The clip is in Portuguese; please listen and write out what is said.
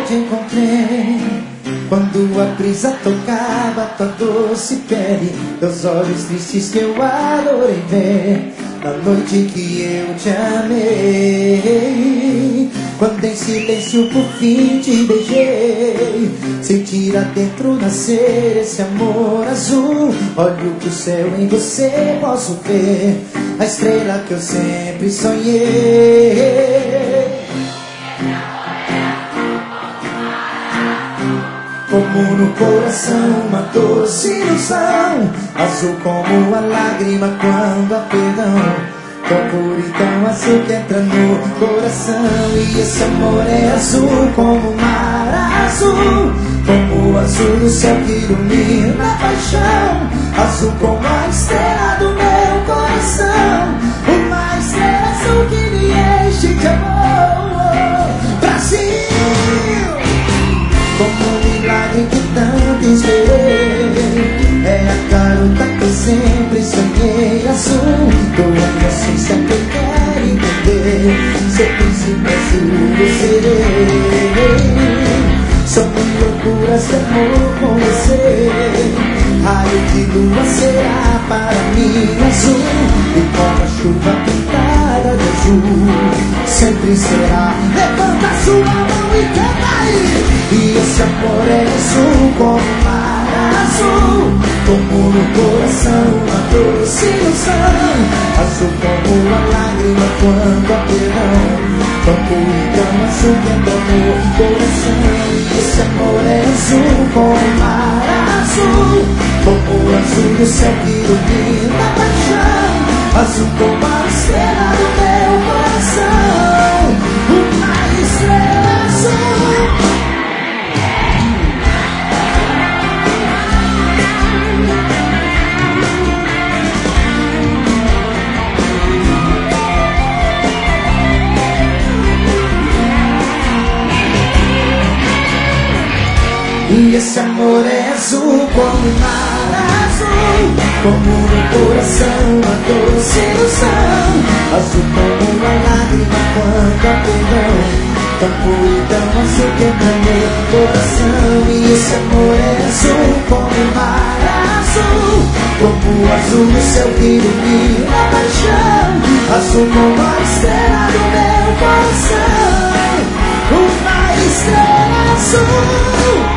te encontrei, quando a brisa tocava tua doce pele, teus olhos tristes que eu adorei ver, na noite que eu te amei. Quando em silêncio por fim te beijei, sentir adentro nascer esse amor azul. Olho pro céu, em você posso ver a estrela que eu sempre sonhei. Como no coração uma doce ilusão, azul como a lágrima quando há perdão, tão puro e tão azul que entra no coração. E esse amor é azul como o mar azul, como o azul do céu que ilumina a paixão, azul como a estrela do meu coração, uma estrela azul que me enche de amor. Brasil! Como um milagre que tanto esperei, é a garota que eu sempre sonhei, azul, tua inocência que eu quero entender, seu príncipe azul eu serei. São mil loucuras de amor com você, raio de lua será para mim azul, e como a chuva pintada de azul, sempre será. Levanta sua mão e canta aí. E esse amor é azul como o mar azul, como no coração uma doce ilusão, azul como a lágrima quando há perdão, tão puro e tão azul que entra no coração. E esse amor é azul como o mar azul, como o azul do céu que ilumina a paixão, azul como a estrela do meu coração, uma estrela azul. E esse amor é azul como o mar azul, como no coração uma doce ilusão, azul como uma lágrima quando há perdão, tão puro e tão azul que entra no meu coração. E esse amor é azul como o mar azul, como o azul do céu que ilumina a paixão, azul como a estrela do meu coração, uma estrela azul.